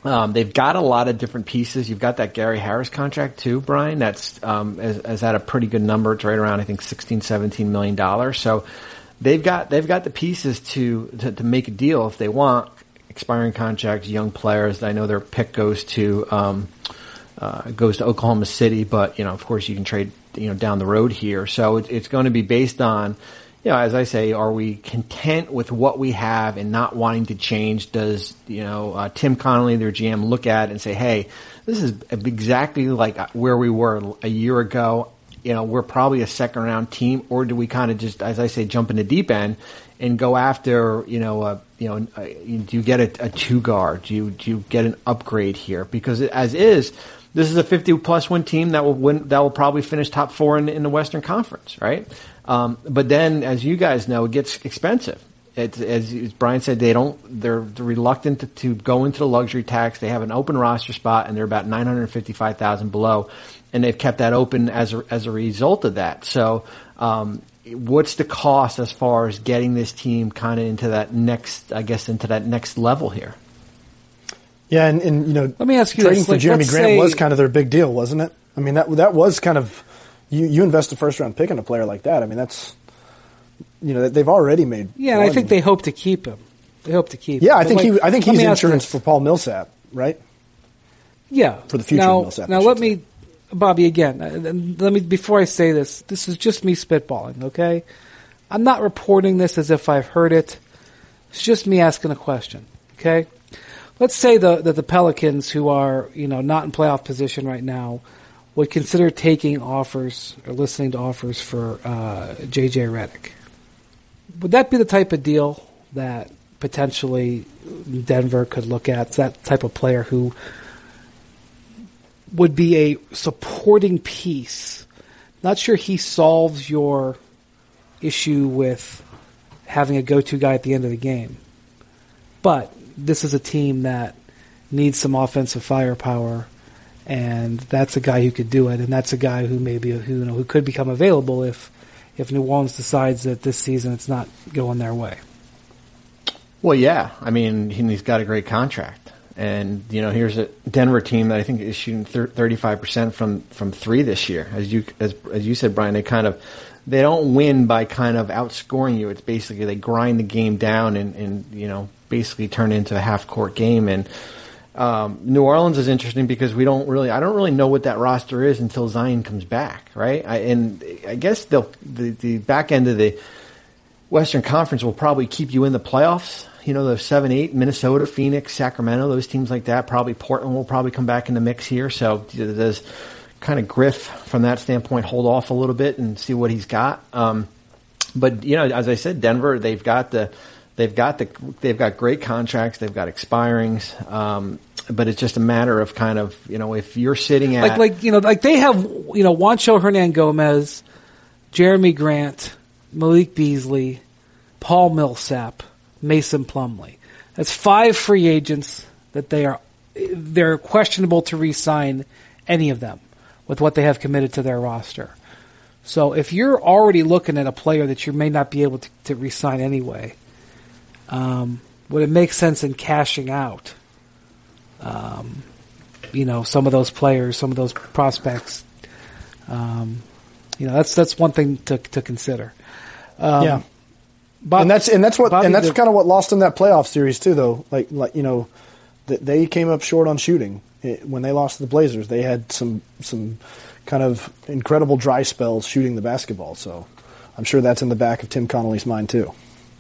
S3: Um, they've got a lot of different pieces. You've got that Gary Harris contract too, Brian. That's um, is, is at a pretty good number. It's right around, I think, sixteen, seventeen million dollars. So they've got they've got the pieces to, to to make a deal if they want. Expiring contracts, young players. I know their pick goes to um, uh, goes to Oklahoma City, but you know, of course, you can trade you know down the road here. So it, it's going to be based on. You know, as I say, are we content with what we have and not wanting to change? Does, you know, uh, Tim Connolly, their G M, look at it and say, hey, this is exactly like where we were a year ago. You know, we're probably a second round team, or do we kind of just, as I say, jump in the deep end and go after, you know, uh, you know, uh, do you get a, a two guard? Do you, do you get an upgrade here? Because as is, this is a fifty plus win team that will win, that will probably finish top four in, in the Western Conference, right? Um, but then, as you guys know, it gets expensive. It's, as, as Brian said, they don't, they're, they're reluctant to, to go into the luxury tax. They have an open roster spot and they're about nine hundred fifty-five thousand below. And they've kept that open as a, as a result of that. So, um, what's the cost as far as getting this team kind of into that next, I guess, into that next level here?
S2: Yeah. And, and you know,
S1: let me ask you
S2: trading
S1: this.
S2: for
S1: Like,
S2: Jeremy
S1: let's
S2: Grant
S1: say-
S2: was kind of their big deal, wasn't it? I mean, that, that was kind of, You you invest a first round pick in a player like that. I mean, that's, you know, they've already made.
S1: Yeah, and
S2: one.
S1: I think they hope to keep him. They hope to keep.
S2: Yeah,
S1: him.
S2: I
S1: But
S2: think
S1: like,
S2: he. I think
S1: let
S2: he's
S1: me ask
S2: insurance
S1: this.
S2: for Paul Millsap, right?
S1: Yeah,
S2: For the future
S1: Now,
S2: of Millsap, I
S1: now
S2: should
S1: let
S2: say.
S1: me, Bobby, again. uh, Let me before I say this. This is just me spitballing. Okay, I'm not reporting this as if I've heard it. It's just me asking a question. Okay, let's say the that the Pelicans, who are you know not in playoff position right now, would consider taking offers or listening to offers for uh, J J Redick. Would that be the type of deal that potentially Denver could look at? It's that type of player who would be a supporting piece. Not sure he solves your issue with having a go-to guy at the end of the game. But this is a team that needs some offensive firepower, and that's a guy who could do it, and that's a guy who maybe who you know who could become available if if New Orleans decides that this season it's not going their way.
S3: Well, yeah. I mean, he- he's got a great contract. And, you know, here's a Denver team that I think is shooting thirty-five percent from, from three this year. As you, as, as you said, Brian, they kind of, they don't win by kind of outscoring you. It's basically they grind the game down and, and you know, basically turn it into a half court game. And, um, New Orleans is interesting because we don't really, I don't really know what that roster is until Zion comes back, right? I, and I guess they'll, the, the back end of the Western Conference will probably keep you in the playoffs. You know, those seven, eight, Minnesota, Phoenix, Sacramento, those teams like that. Probably Portland will probably come back in the mix here. So does kind of Griff from that standpoint hold off a little bit and see what he's got. Um, but you know, as I said, Denver, they've got the, they've got the, they've got great contracts. They've got expirings. Um, but it's just a matter of kind of, you know, if you're sitting at
S1: Like, like you know, like they have, you know, Juancho Hernan-Gomez, Jeremy Grant, Malik Beasley, Paul Millsap, Mason Plumlee. That's five free agents that they are they're questionable to re-sign any of them with what they have committed to their roster. So if you're already looking at a player that you may not be able to, to re-sign anyway, um, would it make sense in cashing out? Um, you know, some of those players, some of those prospects. Um, you know, that's that's one thing to to consider. Um,
S2: yeah.
S1: Bob,
S2: and that's and that's what
S1: Bobby,
S2: and that's
S1: the-
S2: kind of what lost in that playoff series too, though. Like like you know, th- they came up short on shooting it, when they lost to the Blazers. They had some some kind of incredible dry spells shooting the basketball. So I'm sure that's in the back of Tim Connolly's mind too.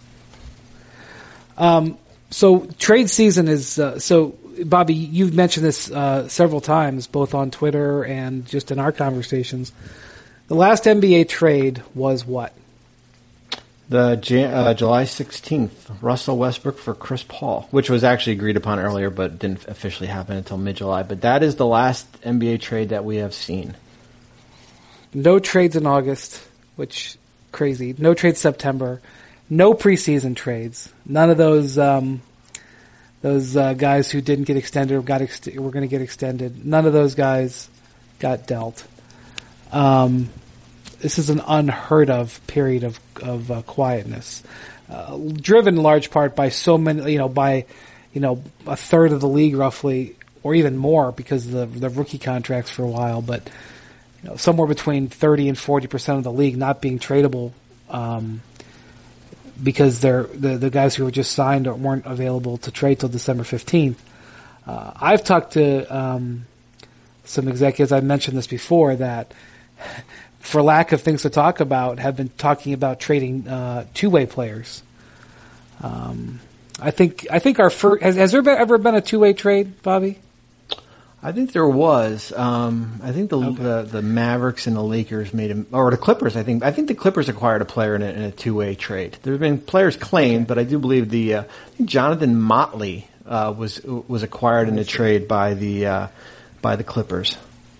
S1: Um, so trade season is uh, so. Bobby, you've mentioned this uh, several times, both on Twitter and just in our conversations. The last N B A trade was what?
S3: The Jan- uh, July sixteenth, Russell Westbrook for Chris Paul, which was actually agreed upon earlier but didn't officially happen until mid-July. But that is the last N B A trade that we have seen.
S1: No trades in August, which crazy. No trades September. No preseason trades. None of those um, those uh, guys who didn't get extended or got ex- were going to get extended. None of those guys got dealt. Um, this is an unheard of period of of uh, quietness, uh, driven in large part by so many, you know, by you know a third of the league roughly or even more because of the, the rookie contracts for a while, but you know, somewhere between thirty and forty percent of the league not being tradable, um, because they're, the, the guys who were just signed weren't available to trade till December fifteenth. Uh, I've talked to, um, some executives, I've mentioned this before, that for lack of things to talk about, have been talking about trading, uh, two-way players. Um, I think, I think our first, has, has there been, ever been a two-way trade, Bobby?
S3: I think there was. Um, I think the,
S1: Okay.
S3: the the Mavericks and the Lakers made him, or the Clippers. I think I think the Clippers acquired a player in a, in a two way trade. There's been players claimed, but I do believe the uh, I think Jonathan Motley uh, was was acquired in a trade by the uh, by the Clippers.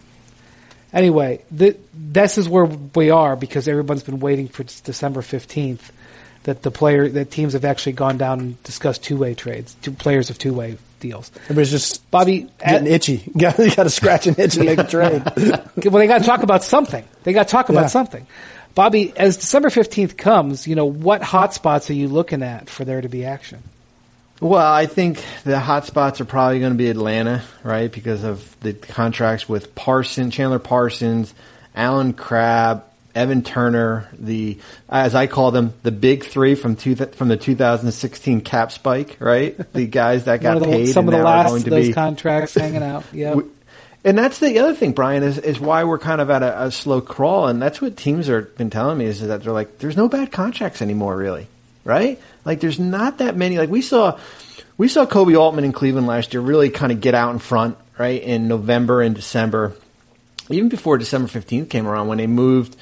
S1: Anyway, th- this is where we are because everyone's been waiting for December fifteenth that the player that teams have actually gone down and discussed two way trades, two players of two way deals.
S2: Everybody's just
S1: Bobby,
S2: getting
S1: at,
S2: itchy. You got, you got to scratch an itch and make a trade.
S1: well, they got to talk about something. They got to talk about
S2: Yeah.
S1: something. Bobby, as December fifteenth comes, you know, what hot spots are you looking at for there to be action?
S3: Well, I think the hot spots are probably going to be Atlanta, right? Because of the contracts with Parsons, Chandler Parsons, Alan Crabb, Evan Turner, the, as I call them, the big three from two, from the two thousand sixteen cap spike, right? The guys that got
S1: One of the,
S3: paid
S1: some
S3: and
S1: of the
S3: now are
S1: last
S3: going
S1: of
S3: to
S1: those
S3: be.
S1: contracts hanging out. Yeah.
S3: We- And that's the other thing, Brian, is, is why we're kind of at a, a slow crawl. And that's what teams are been telling me is that they're like, there's no bad contracts anymore, really. Right? Like there's not that many. Like we saw, we saw Kobe Altman in Cleveland last year really kind of get out in front, right? In November and December, even before December fifteenth came around when they moved,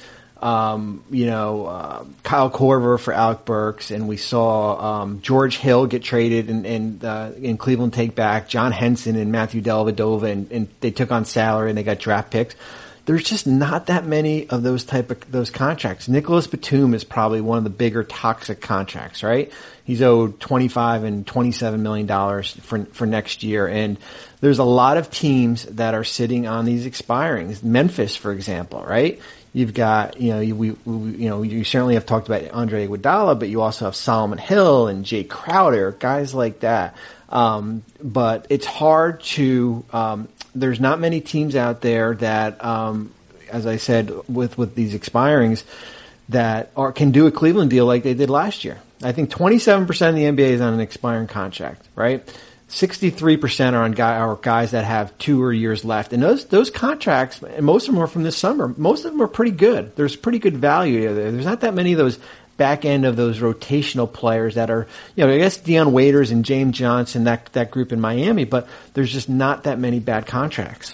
S3: um, you know, uh, Kyle Korver for Alec Burks, and we saw um, George Hill get traded and, and uh, in Cleveland take back John Henson and Matthew Dellavedova, and, and they took on salary and they got draft picks. There's just not that many of those type of those contracts. Nicholas Batum is probably one of the bigger toxic contracts, right? He's owed twenty-five and twenty-seven million dollars for for next year, and there's a lot of teams that are sitting on these expirings. Memphis, for example, right? You've got, you know, you, we, we, you know, you certainly have talked about Andre Iguodala, but you also have Solomon Hill and Jay Crowder, guys like that. Um, but it's hard to, um, there's not many teams out there that, um, as I said, with, with these expirings that are, can do a Cleveland deal like they did last year. I think twenty-seven percent of the N B A is on an expiring contract, right? sixty-three percent are on guy, are guys that have two or years left. And those, those contracts, and most of them are from this summer, most of them are pretty good. There's pretty good value there. There's not that many of those back end of those rotational players that are, you know, I guess Deion Waiters and James Johnson, that, that group in Miami, but there's just not that many bad contracts.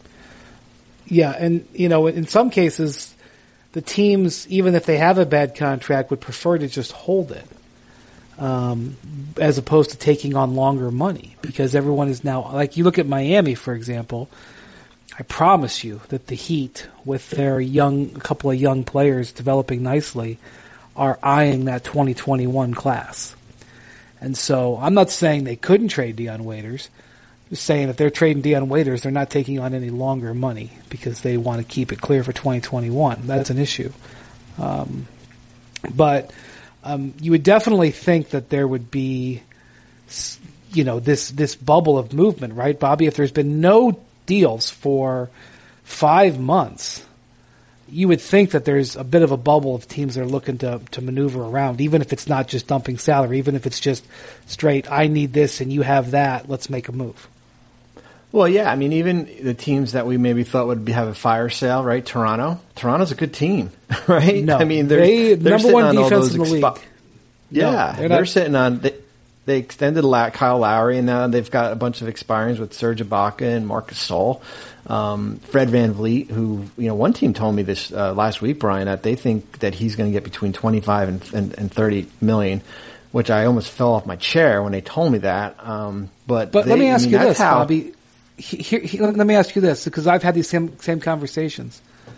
S1: Yeah, and you know, in some cases, the teams, even if they have a bad contract, would prefer to just hold it, um, as opposed to taking on longer money, because everyone is now, like you look at Miami, for example. I promise you that the Heat, with their young, a couple of young players developing nicely, are eyeing that twenty twenty-one class. And so I'm not saying they couldn't trade Deion Waiters. Just saying if they're trading Deion Waiters, they're not taking on any longer money because they want to keep it clear for twenty twenty-one. That's an issue. Um, but um, you would definitely think that there would be, you know, this this bubble of movement, right, Bobby? If there's been no deals for five months, you would think that there's a bit of a bubble of teams that are looking to, to maneuver around, even if it's not just dumping salary, even if it's just straight, I need this and you have that, let's make a move.
S3: Well, yeah, I mean, even the teams that we maybe thought would be, have a fire sale, right? Toronto, Toronto's a good team, right?
S1: No,
S3: I mean, they're,
S1: they
S3: they're
S1: number
S3: sitting
S1: one
S3: on all
S1: defense
S3: those
S1: in the
S3: expi-
S1: league.
S3: Yeah,
S1: No,
S3: they're,
S1: they're not-
S3: sitting on. They, they extended La- Kyle Lowry, and now they've got a bunch of expirings with Serge Ibaka and Marc Gasol. Um, Fred VanVleet, who, you know, one team told me this uh, last week, Brian, that they think that he's going to get between twenty-five and, and, and thirty million, which I almost fell off my chair when they told me that. Um, but
S1: But
S3: they,
S1: let me
S3: I
S1: ask
S3: mean,
S1: you
S3: that's
S1: this,
S3: how,
S1: Bobby. He, he, he, let me ask you this, because I've had these same, same conversations.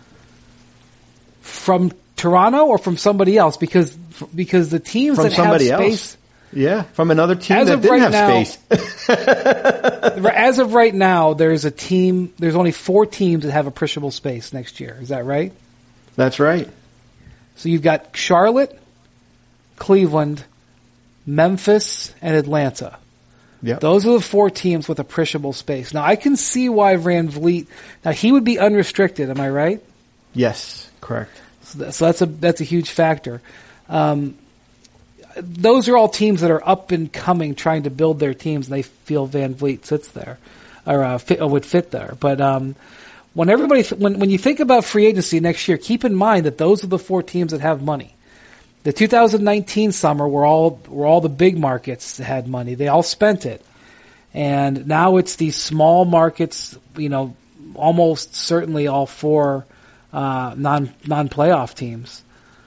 S1: From Toronto or from somebody else? Because because the teams
S3: From
S1: that have
S3: somebody
S1: space...
S3: else. Yeah, from another team
S1: As
S3: that
S1: of
S3: didn't
S1: right
S3: have
S1: now-
S3: space.
S1: As of right now, there's a team, there's only four teams that have appreciable space next year. Is that right?
S3: That's right.
S1: So you've got Charlotte, Cleveland, Memphis, and Atlanta.
S3: Yep.
S1: Those are the four teams with appreciable space. Now, I can see why Van Vliet, now he would be unrestricted, am I right?
S3: Yes, correct.
S1: So, that, so that's a that's a huge factor. Um, those are all teams that are up and coming, trying to build their teams, and they feel Van Vliet sits there, or uh, fit, or would fit there. But um, when everybody, when when you think about free agency next year, keep in mind that those are the four teams that have money. The two thousand nineteen summer, where all where all the big markets had money, they all spent it, and now it's these small markets. You know, almost certainly all four uh, non non playoff teams.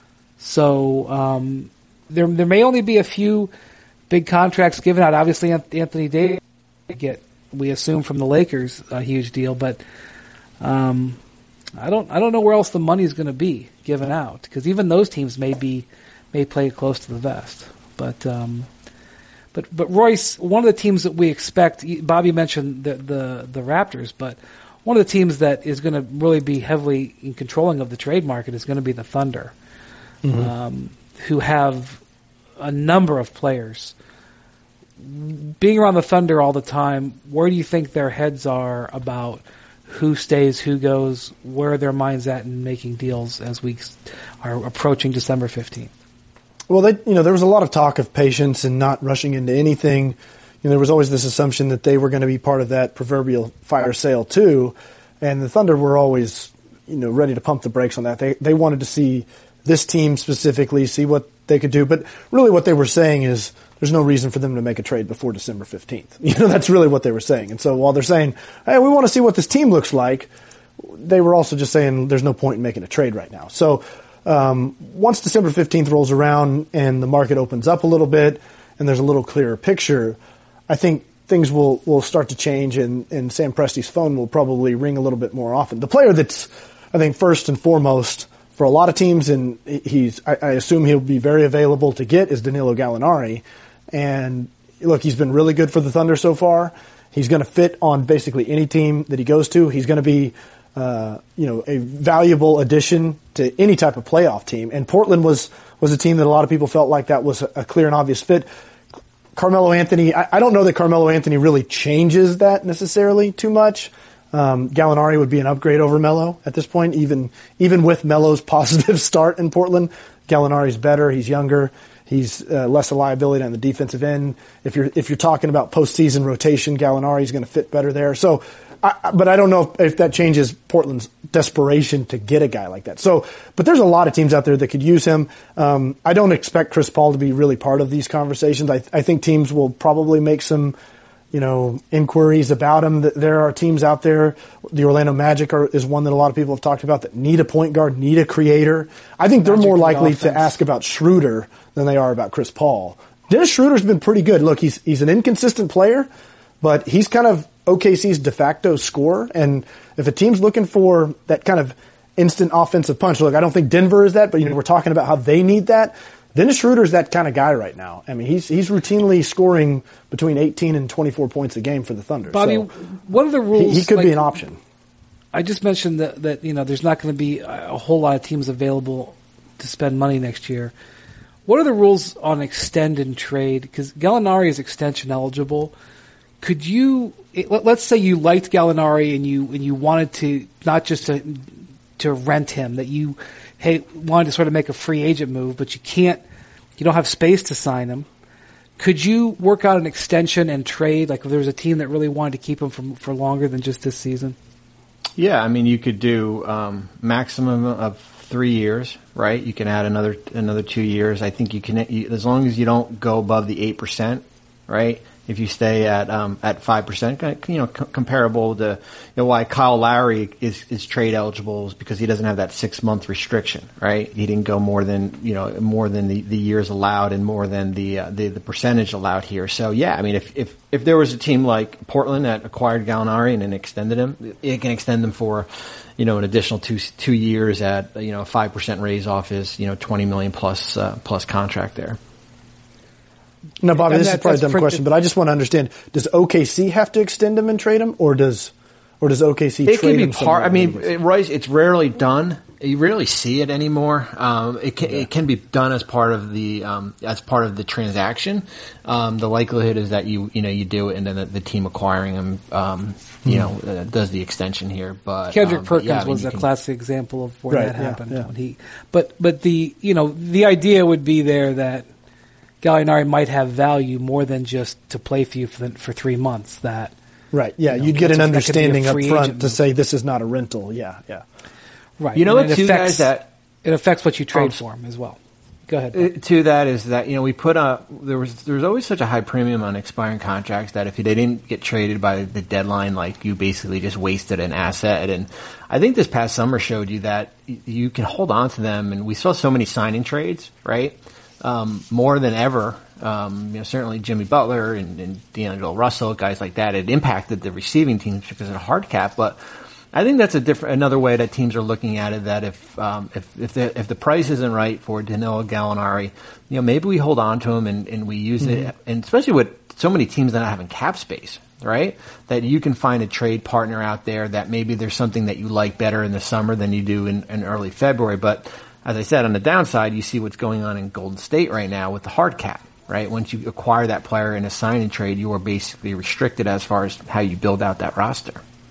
S1: So um, there there may only be a few big contracts given out. Obviously, Anthony Davis get we assume from the Lakers a huge deal, but um, I don't I don't know where else the money is going to be given out, because even those teams may be may play close to the vest. But um, but but Royce, one of the teams that we expect, Bobby mentioned the the, the Raptors, but one of the teams that is going to really be heavily in controlling of the trade market is going to be the Thunder. Mm-hmm. Um, who have a number of players. Being around the Thunder all the time, where do you think their heads are about who stays, who goes, where are their minds at in making deals as we are approaching December fifteenth?
S2: Well, they, you know, there was a lot of talk of patience and not rushing into anything. You know, there was always this assumption that they were going to be part of that proverbial fire sale too, and the Thunder were always, you know, ready to pump the brakes on that. They they wanted to see this team specifically, see what they could do. But really what they were saying is there's no reason for them to make a trade before December fifteenth. You know, that's really what they were saying. And so while they're saying, hey, we want to see what this team looks like, they were also just saying there's no point in making a trade right now. So um, once December fifteenth rolls around and the market opens up a little bit and there's a little clearer picture, I think things will, will start to change, and, and Sam Presti's phone will probably ring a little bit more often. The player that's, I think, first and foremost for a lot of teams, and he's, I, I assume he'll be very available to get, is Danilo Gallinari. And look, he's been really good for the Thunder so far. He's going to fit on basically any team that he goes to. He's going to be, uh, you know, a valuable addition to any type of playoff team. And Portland was, was a team that a lot of people felt like that was a clear and obvious fit. Carmelo Anthony, I, I don't know that Carmelo Anthony really changes that necessarily too much. Um, Gallinari would be an upgrade over Melo at this point, even even with Melo's positive start in Portland. Gallinari's better. He's younger. He's uh, less a liability on the defensive end. If you're if you're talking about postseason rotation, Gallinari's going to fit better there. So, I, but I don't know if, if that changes Portland's desperation to get a guy like that. So, but there's a lot of teams out there that could use him. Um, I don't expect Chris Paul to be really part of these conversations. I, I think teams will probably make some, you know, inquiries about him. There are teams out there. The Orlando Magic are, is one that a lot of people have talked about, that need a point guard, need a creator. I think they're more likely to ask about Schroeder than they are about Chris Paul. Dennis Schroeder's been pretty good. Look, he's he's an inconsistent player, but he's kind of O K C's de facto scorer. And if a team's looking for that kind of instant offensive punch, look, I don't think Denver is that, but you know, we're talking about how they need that. Dennis Schroeder's that kind of guy right now. I mean, he's he's routinely scoring between eighteen and twenty-four points a game for the Thunder.
S1: Bobby,
S2: so
S1: what are the rules?
S2: He, he could
S1: like,
S2: be an option.
S1: I just mentioned that, that you know there's not going to be a whole lot of teams available to spend money next year. What are the rules on extend and trade? Because Gallinari is extension eligible. Could you, let's say you liked Gallinari and you and you wanted to not just to to rent him, that you hey wanted to sort of make a free agent move, but you can't, you don't have space to sign him. Could you work out an extension and trade? Like if there was a team that really wanted to keep him for for longer than just this season?
S3: Yeah, I mean you could do um, maximum of three years, right? You can add another another two years. I think you can, you, as long as you don't go above the eight percent, right? If you stay at um, at five percent, you know, c- comparable to, you know, why Kyle Lowry is, is trade eligible is because he doesn't have that six month restriction, right? He didn't go more than, you know, more than the, the years allowed and more than the, uh, the the percentage allowed here. So yeah, I mean, if if if there was a team like Portland that acquired Gallinari and then extended him, it can extend him for, you know, an additional two two years at, you know, a five percent raise off his, you know, twenty million plus uh, plus contract there.
S2: No, Bobby,
S1: And
S2: this
S1: that-
S2: is probably a
S1: that's
S2: dumb
S1: for-
S2: question, but I just want to understand: does O K C have to extend him and trade him, or does or does O K C
S3: It
S2: trade
S3: can be
S2: him?
S3: part. I
S2: somewhere
S3: mean,
S2: anyways?
S3: it, Royce, it's rarely done, you rarely see it anymore. Um, it can, yeah. it can be done as part of the, um, as part of the transaction. Um, the likelihood is that you, you know, you do it and then the, the team acquiring him, um, you mm. know, uh, does the extension here. But
S1: Kendrick
S3: um,
S1: Perkins
S3: but yeah, I mean,
S1: was a
S3: can,
S1: classic example of where
S2: right,
S1: that
S2: yeah,
S1: happened
S2: yeah.
S1: when he, but, but the, you know, the idea would be there that Gallinari might have value more than just to play for you for, the, for three months that,
S2: right. Yeah.
S1: You know,
S2: you'd get an
S1: a,
S2: understanding up front to
S1: move.
S2: say this is not a rental. Yeah. Yeah.
S1: Right.
S3: You know what,
S1: two
S3: guys, that
S1: it affects what you trade
S3: um,
S1: for him as well. Go ahead.
S3: It, to that is that, you know, we put a, there was, there was always such a high premium on expiring contracts that if they didn't get traded by the deadline, like you basically just wasted an asset. And I think this past summer showed you that you can hold on to them. And we saw so many signing trades, right? Um, more than ever. Um, you know, certainly Jimmy Butler and, and D'Angelo Russell, guys like that, it impacted the receiving teams because of the hard cap. But I think that's a different, another way that teams are looking at it. That if um, if if the, if the price isn't right for Danilo Gallinari, you know, maybe we hold on to him and, and we use mm-hmm. it, and especially with so many teams not having cap space, right? That you can find a trade partner out there that maybe there's something that you like better in the summer than you do in, in early February. But as I said, on the downside, you see what's going on in Golden State right now with the hard cap. Right, once you acquire that player in a sign and trade, you are basically restricted as far as how you build out that roster.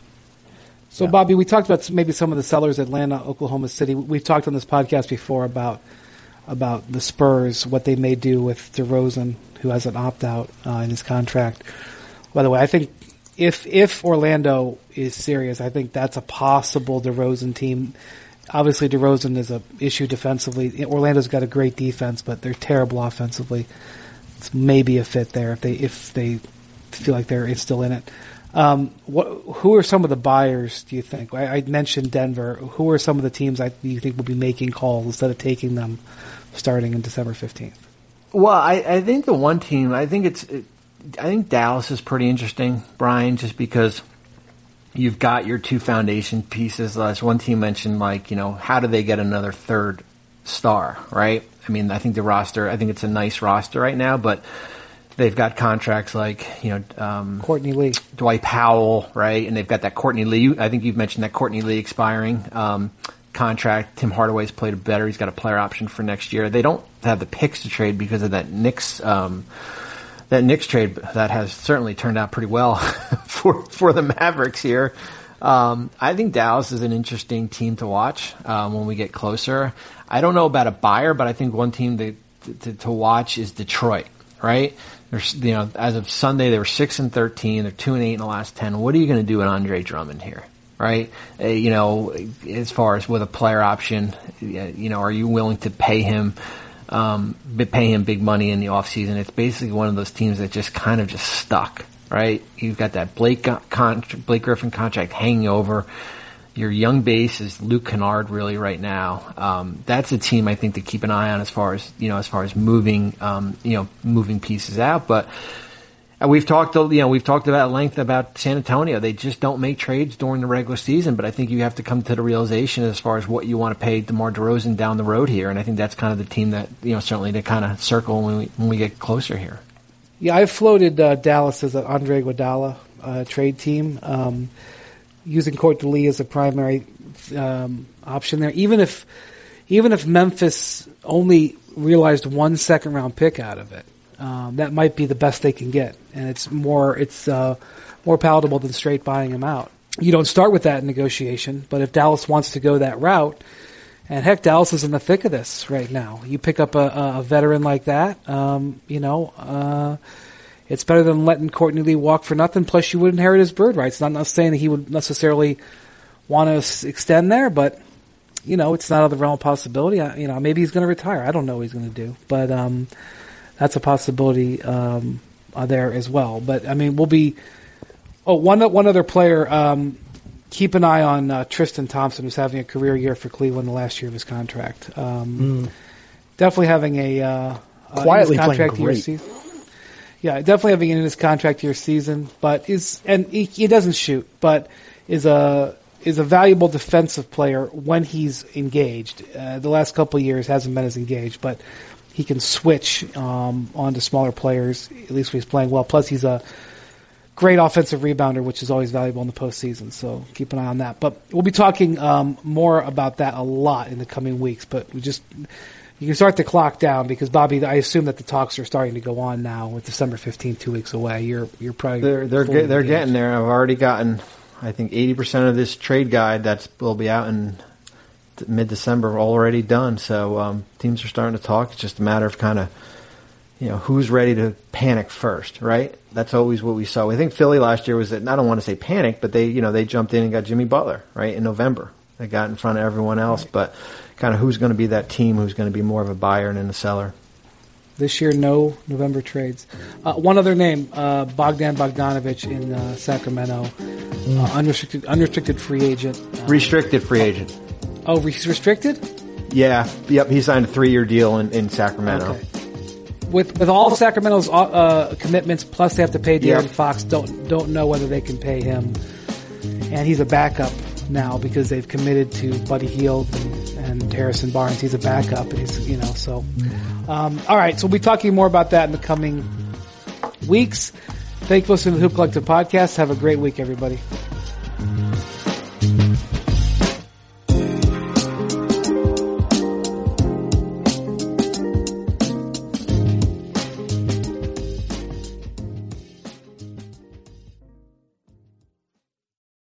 S1: So, yeah. Bobby, we talked about maybe some of the sellers, Atlanta, Oklahoma City. We've talked on this podcast before about about the Spurs, what they may do with DeRozan, who has an opt-out uh, in his contract. By the way, I think if if Orlando is serious, I think that's a possible DeRozan team. Obviously, DeRozan is an issue defensively. Orlando's got a great defense, but they're terrible offensively. It's maybe a fit there if they if they feel like they're still in it. Um, what, who are some of the buyers, do you think? I, I mentioned Denver. Who are some of the teams I, you think will be making calls instead of taking them starting in December fifteenth?
S3: Well, I, I think the one team, I think it's, it, I think Dallas is pretty interesting, Brian, just because you've got your two foundation pieces. As one team mentioned, like, you know, how do they get another third star, right? I mean, I think the roster, I think it's a nice roster right now, but they've got contracts like, you know, um,
S1: Courtney Lee,
S3: Dwight Powell, right? And they've got that Courtney Lee. I think you've mentioned that Courtney Lee expiring um, contract. Tim Hardaway's played better. He's got a player option for next year. They don't have the picks to trade because of that Knicks, um, that Knicks trade that has certainly turned out pretty well for for the Mavericks here. Um, I think Dallas is an interesting team to watch um, when we get closer. I don't know about a buyer, but I think one team to to, to watch is Detroit. Right? There's, you know, as of Sunday, they were six and thirteen. They're two and eight in the last ten. What are you going to do with Andre Drummond here? Right? Uh, you know, as far as with a player option, you know, are you willing to pay him, um, pay him big money in the offseason? It's basically one of those teams that just kind of just stuck. Right? You've got that Blake con- Blake Griffin contract hanging over. Your young base is Luke Kennard really right now. Um, that's a team I think to keep an eye on as far as, you know, as far as moving, um, you know, moving pieces out. But we've talked, you know, we've talked about at length about San Antonio. They just don't make trades during the regular season, but I think you have to come to the realization as far as what you want to pay DeMar DeRozan down the road here. And I think that's kind of the team that, you know, certainly to kind of circle when we, when we get closer here.
S1: Yeah, I've floated uh, Dallas as an Andre Iguodala uh, trade team. Um, using Courtney Lee as a primary um, option there, even if even if Memphis only realized one second round pick out of it, um, that might be the best they can get, and it's more it's uh, more palatable than straight buying him out. You don't start with that in negotiation, but if Dallas wants to go that route, and heck, Dallas is in the thick of this right now. You pick up a, a veteran like that, um, you know. Uh, It's better than letting Courtney Lee walk for nothing. Plus, you would inherit his bird rights. Not, not saying that he would necessarily want to extend there, but you know, it's not out of the realm of possibility. I, you know, maybe he's going to retire. I don't know what he's going to do, but um, that's a possibility um, uh, there as well. But I mean, we'll be. Oh, one one other player. Um, keep an eye on uh, Tristan Thompson, who's having a career year for Cleveland, the last year of his contract. Um, mm. Definitely having a uh,
S2: quietly
S1: uh, contract
S2: playing great.
S1: Year season. Yeah, definitely having it in his contract year season, but is and he, he doesn't shoot, but is a is a valuable defensive player when he's engaged. Uh, the last couple of years hasn't been as engaged, but he can switch um, onto smaller players at least when he's playing well. Plus, he's a great offensive rebounder, which is always valuable in the postseason. So keep an eye on that. But we'll be talking um, more about that a lot in the coming weeks. But we just you can start the clock down because Bobby, I assume that the talks are starting to go on now with December fifteenth, two weeks away. You're you're probably
S3: they're they're get, they're getting there. I've already gotten, I think, eighty percent of this trade guide that's will be out in mid-December already done. So um, teams are starting to talk. It's just a matter of kind of, you know, who's ready to panic first, right? That's always what we saw. I think Philly last year was that, I don't want to say panic, but they, you know, they jumped in and got Jimmy Butler, right, in November. They got in front of everyone else, right. But kind of who's going to be that team who's going to be more of a buyer and in the seller.
S1: This year, no November trades. Uh, one other name, uh, Bogdan Bogdanovic in uh, Sacramento, mm. uh, unrestricted, unrestricted free agent. Uh,
S3: Restricted free agent.
S1: Oh, restricted?
S3: Yeah, yep. He signed a three-year deal in, in Sacramento.
S1: Okay. With with all of Sacramento's uh, commitments, plus they have to pay De'Aaron yep. Fox. Don't don't know whether they can pay him, and he's a backup now because they've committed to Buddy Hield and, and Harrison Barnes. He's a backup, and he's you know so. Um, all right, so we'll be talking more about that in the coming weeks. Thank you for listening to the Hoop Collective podcast. Have a great week, everybody.